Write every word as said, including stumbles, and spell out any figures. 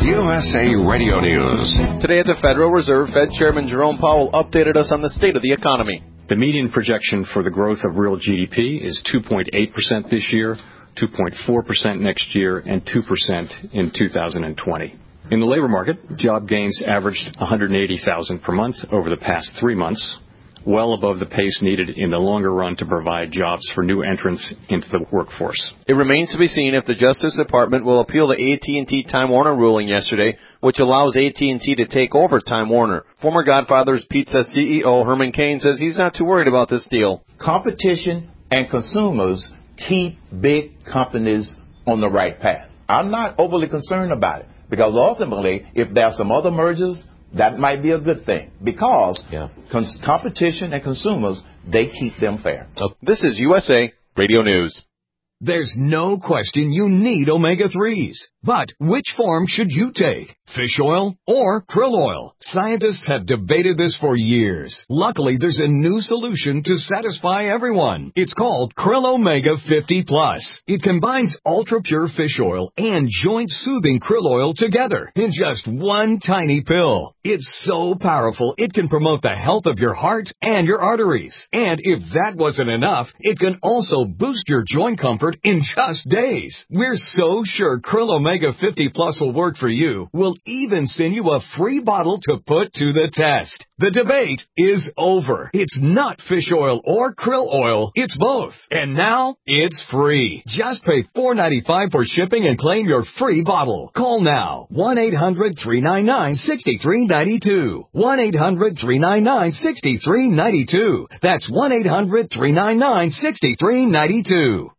U S A Radio News. Today at the Federal Reserve, Fed Chairman Jerome Powell updated us on the state of the economy. The median projection for the growth of real G D P is two point eight percent this year, two point four percent next year, and two percent in two thousand twenty. In the labor market, job gains averaged one hundred eighty thousand per month over the past three months, well above the pace needed in the longer run to provide jobs for new entrants into the workforce. It remains to be seen if the Justice Department will appeal the A T and T Time Warner ruling yesterday, which allows A T and T to take over Time Warner. Former Godfather's Pizza C E O Herman Cain says he's not too worried about this deal. Competition and consumers keep big companies on the right path. I'm not overly concerned about it, because ultimately, if there are some other mergers, that might be a good thing, because yeah. cons- competition and consumers, they keep them fair. This is U S A Radio News. There's no question you need omega threes. But which form should you take? Fish oil or krill oil? Scientists have debated this for years. Luckily, there's a new solution to satisfy everyone. It's called Krill Omega fifty plus. It combines ultra-pure fish oil and joint-soothing krill oil together in just one tiny pill. It's so powerful, it can promote the health of your heart and your arteries. And if that wasn't enough, it can also boost your joint comfort in just days. We're so sure Krill Omega fifty plus will work for you. We'll even send you a free bottle to put to the test. The debate is over. It's not fish oil or krill oil. It's both. And now it's free. Just pay four dollars and ninety-five cents for shipping and claim your free bottle. Call now. one eight hundred three nine nine six three nine two. one eight hundred three nine nine six three nine two. That's one eight hundred three nine nine six three nine two.